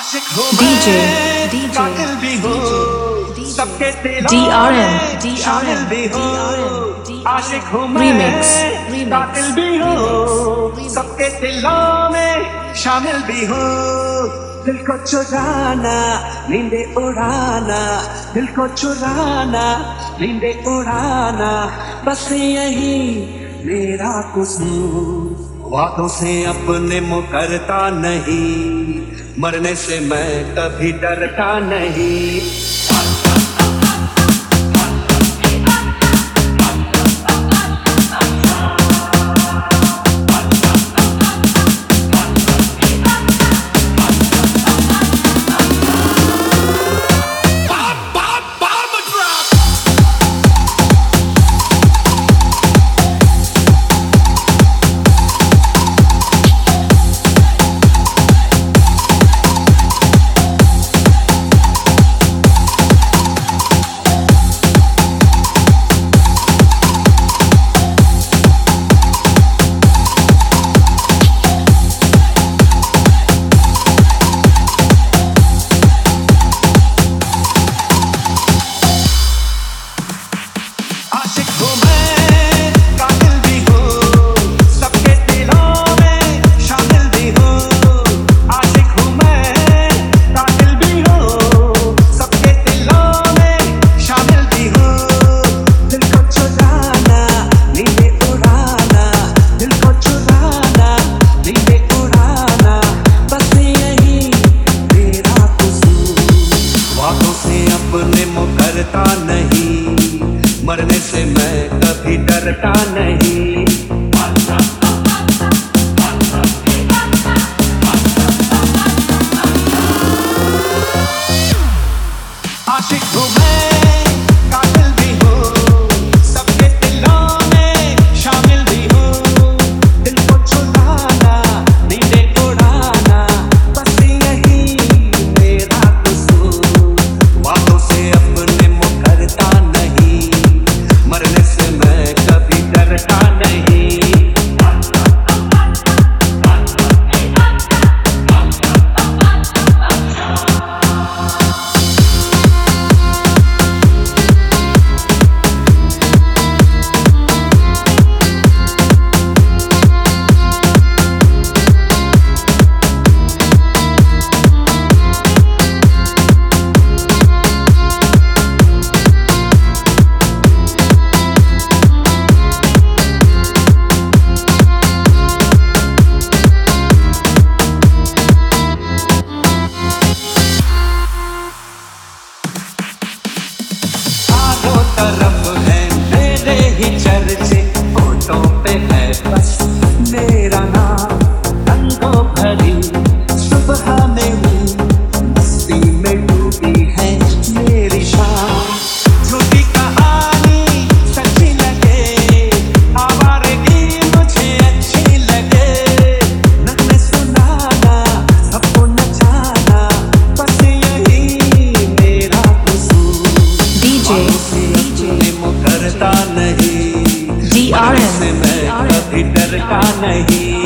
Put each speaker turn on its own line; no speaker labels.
आशिक हूँ
DJ,
मैं,
DJ,
कातिल भी हूँ, सबके दिलों
DRM,
में शामिल भी हूँ। आशिक हूँ मैं,
Remix,
कातिल भी हूँ, सबके दिलों में शामिल भी हूँ। दिल को चुराना, नींदे उड़ाना, दिल को चुराना, नींदे उड़ाना, बस यही मेरा कसूर। वादों से अपने मुकरता नहीं, मरने से मैं कभी डरता नहीं। अपने मुकरता नहीं, मरने से मैं कभी डरता नहीं। आशिक हूँ मैं, कातिल भी हूँ, सबके दिलों में शामिल भी हूँ। दिल को चुराना, नींदे उड़ाना, बस यही मेरा कसूर। वादों से अपने मुकरता नहीं, मरने से मैं कभी डरता नहीं। तरफ है मेरे ही चर्चे, होठों पे है बस मेरा नाम। रंगों भरी सुबह में हूँ, मस्ती में डूबी है मेरी शाम। झूठी कहानी सच्ची लगे, आवारगी मुझे अच्छी लगे। नगमे सुनाना, सबको नचाना, बस यही मेरा कसूर।
DJ,
मुकरता नहीं,
DRM,
मरने से मैं कभी डरता नहीं।